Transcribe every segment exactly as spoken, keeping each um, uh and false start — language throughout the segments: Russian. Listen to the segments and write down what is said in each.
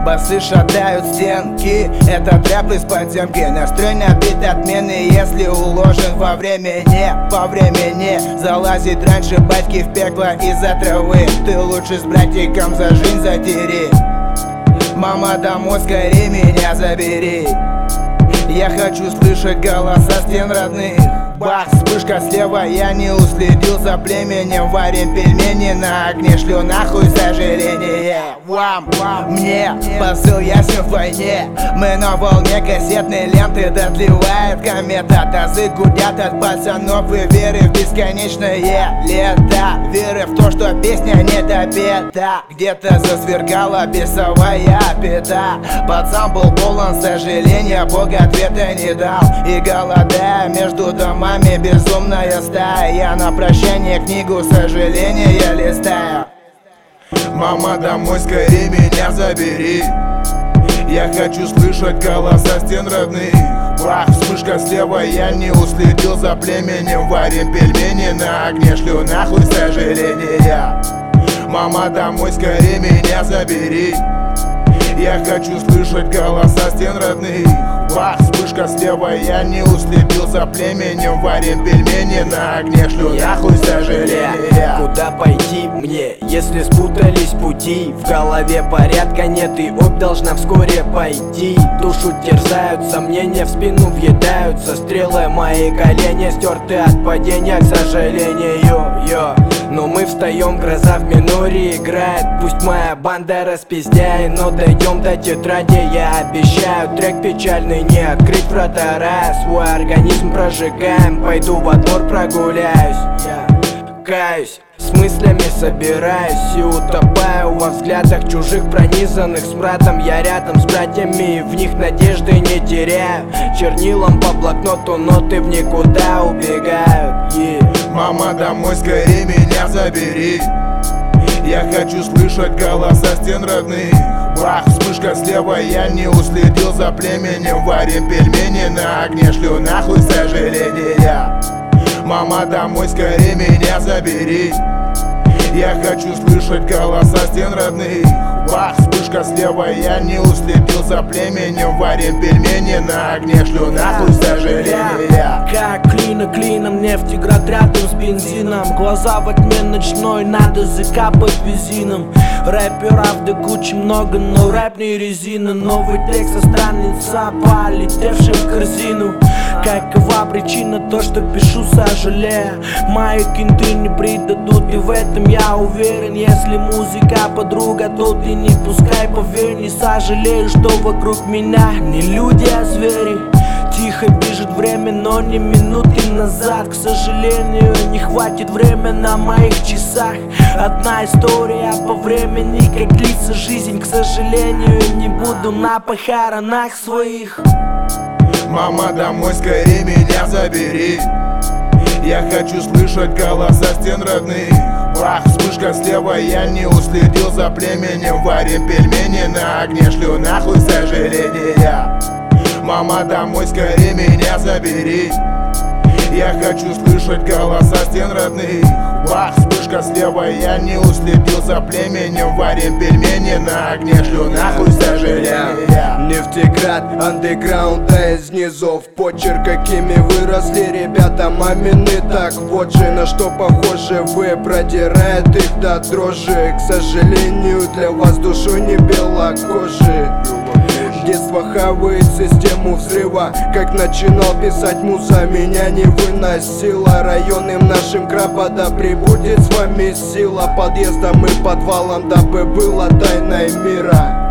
Басы шатают стенки, это трэп из подземки. Настрой набит отмены, если уложен во времени. По времени залазить раньше батьки в пекло из-за травы. Ты лучше с братиком за жизнь затери. Мама, домой скорее меня забери. Я хочу слышать голоса стен родных. Бах, вспышка слева, я не уследил за племенем. Варим пельмени на огне, шлю нахуй сожаление. Вам, мне, посыл ясен в войне. Мы на волне кассетной ленты, дотлевает комета. Тазы гудят от пацанов и веры в бесконечное лето. Веры в то, что песня не допета. Где-то засверкала бесовая пята. Пацан был полон сожаления, Бог ответа не дал. И голодая между домами безумная стая. Я на прощание книгу сожаления листаю. Мама, домой скорее меня забери. Я хочу слышать голоса стен родных. Бах, вспышка слева, я не уследил за племенем. Варим пельмени на огне, шлю нахуй сожаления. Мама, домой скорее меня забери. Я хочу слышать голоса стен родных. Бах, вспышка слева, я не уследил за племенем. Варим пельмени на огне, шлю нахуй сожаления. Куда пойти мне, если спутались пути? В голове порядка нет, и обь должна вскоре пойти. Душу терзают, сомнения в спину въедаются. Стрелы мои колени стерты от падения, к сожалению. Йо. Но мы встаем, гроза в миноре играет. Пусть моя банда распиздяет, но дойдем до тетради. Я обещаю, трек печальный, не открыть вратаря. Свой организм прожигаем, пойду во двор прогуляюсь. Я каюсь, с мыслями собираюсь и утопаю во взглядах чужих, пронизанных смрадом. Я рядом с братьями, в них надежды не теряю. Чернилом по блокноту ноты в никуда убегают. yeah. Мама, домой скорее меня забери. Я хочу слышать голоса стен родных. Бах, вспышка слева, я не уследил за племенем. Варим пельмени на огне, шлю нахуй сожаления. Мама, домой скорее меня забери. Я хочу слышать голоса стен родных. Бах, вспышка слева, я не уследил за племенем. Варим пельмени на огне, шлю нахуй сожаления. Как клина клином, нефтеград рядом с бензином. Глаза во тьме ночной, надо закапать бензином. Рэперов да кучи много, но рэп не резина. Новый текст со страница, полетевший в корзину. Какова причина, то что пишу сожалея. Мои кенты не предадут, и в этом я уверен. Если музыка подруга, то ты не пускай, поверь. Не сожалею, что вокруг меня не люди, а звери. Тихо бежит время, но не минуты назад. К сожалению, не хватит времени на моих часах. Одна история по времени, как длится жизнь. К сожалению, не буду на похоронах своих. Мама, домой скорее меня забери. Я хочу слышать голоса стен родных. Бах, вспышка слева, я не уследил за племенем. Варим пельмени на огне, шлю нахуй сожаления. Мама, домой скорее меня забери. Я хочу слышать голоса стен родных. Бах, вспышка слева, я не уследил за племенем. Варим пельмени на огне, шлю нахуй сожаления. Нефтеград, андеграунда из низов. Почерк, какими выросли ребята мамины. Так вот же, на что похожи вы, продирает их до дрожи. К сожалению, для вас душой не белокожие. Детство хавает систему взрыва. Как начинал писать муза, меня не выносило. Районным нашим краба, да прибудет с вами сила. Подъездом и подвалом, дабы было тайной мира.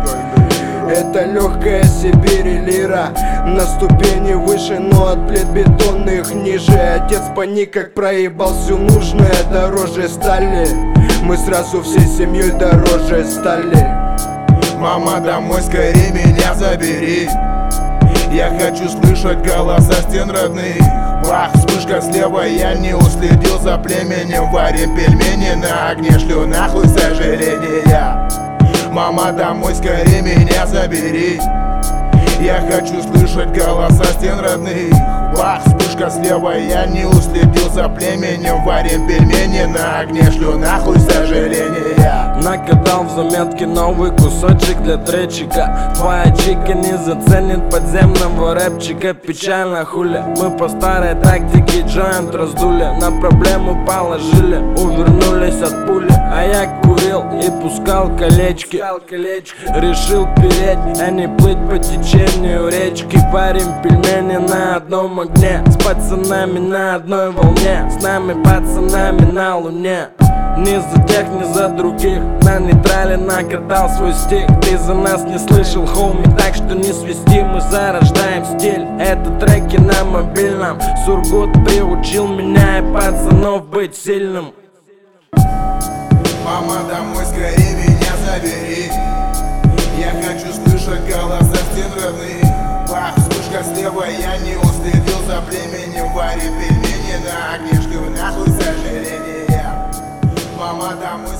Это легкая Сибирь и лира. На ступени выше, но от плит бетонных ниже. Отец паник, как проебал все нужное дороже стали. Мы сразу всей семьей дороже стали. Мама, домой скорее меня забери. Я хочу слышать голоса стен родных. Бах, вспышка слева, я не уследил за племенем. Варим пельмени на огне, шлю нахуй сожаления. Мама, домой скорее меня забери. Я хочу слышать голоса стен родных. Бах, вспышка вспышка слева, я не уследил за племенем. Варим пельмени на огне, шлю нахуй сожаления. Накатал в заметке новый кусочек для тречика. Твоя чика не заценит подземного рэпчика. Печально хуля, мы по старой тактике джойнт раздули. На проблему положили, увернулись от пули. А я курил и пускал колечки. Решил переть, а не плыть по течению речки. Варим пельмени на одном огне, с пацанами на одной волне, с нами пацанами на луне. Ни за тех, ни за других, на нейтрале накатал свой стих. Ты за нас не слышал, хоуми, так что не свисти. Мы зарождаем стиль, это треки на мобильном. Сургут приучил меня и пацанов быть сильным. Мама, домой скорее меня забери. Я хочу слышать голоса стен родных. Бах, вспышка слева, я не уследил за племенем. Варим пельмени на огне, шлю нахуй сожаления. Мама, домой